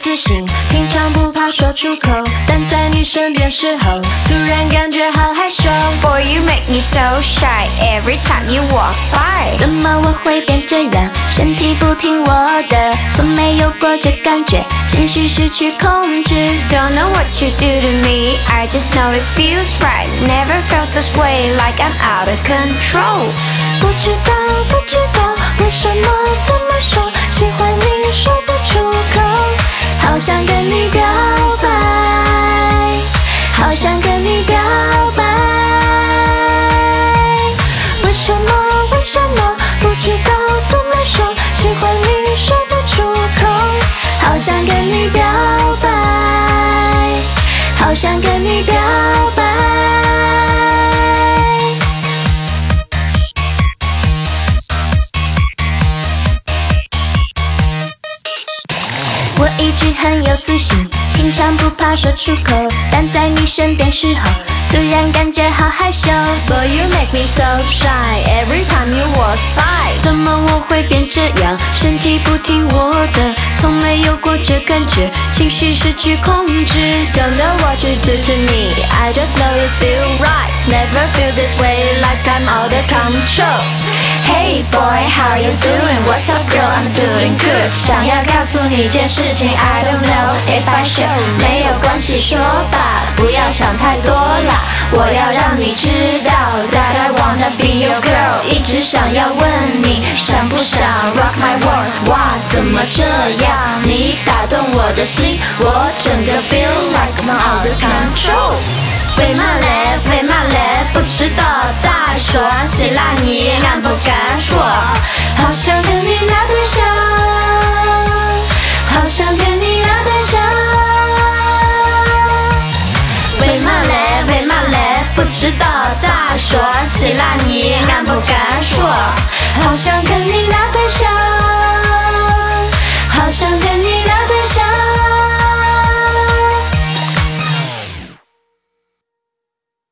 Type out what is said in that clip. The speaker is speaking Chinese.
自信，平常不怕说出口，但在你身边时候，突然感觉好害羞。 Boy, you make me so shy every time you walk by。 怎么我会变这样？身体不听我的，从没有过这感觉，情绪失去控制。 Don't know what you do to me, I just know it feels right. Never felt this way, like I'm out of control. 不知道为什么这么说，喜欢你说不出口，好想跟你表白，好想跟你表白。为什么不知道怎么说，喜欢你说不出口，好想跟你表白，好想跟你表白。我一直很有自信，平常不怕说出口，但在你身边时候，突然感觉好害羞。 Boy, you make me so shy every time you walk by。 怎么我会变这样？身体不听我的，从没有过这感觉，情绪失去控制。 Don't know what you do to me, I just know it feel right. Never feel this way, like I'm out of control. Hey boy, how you doing? What's up girl? I'm doing good. 想要告诉你件事情 I don't know if I should. 没有关系说吧，不要想太多啦。我要让你知道 that I wanna be your girl. 一直想要问你想不想 rock my world. 哇，怎么这样？你打动我的心，我整个 feel like I'm out of control. 喂嘛嘞，不知道咋说，谁拉你俺不敢说，好想跟你拿对象，好想跟你拿对象。喂嘛嘞，不知道咋说，谁拉你俺不敢说，好想跟你拿对象。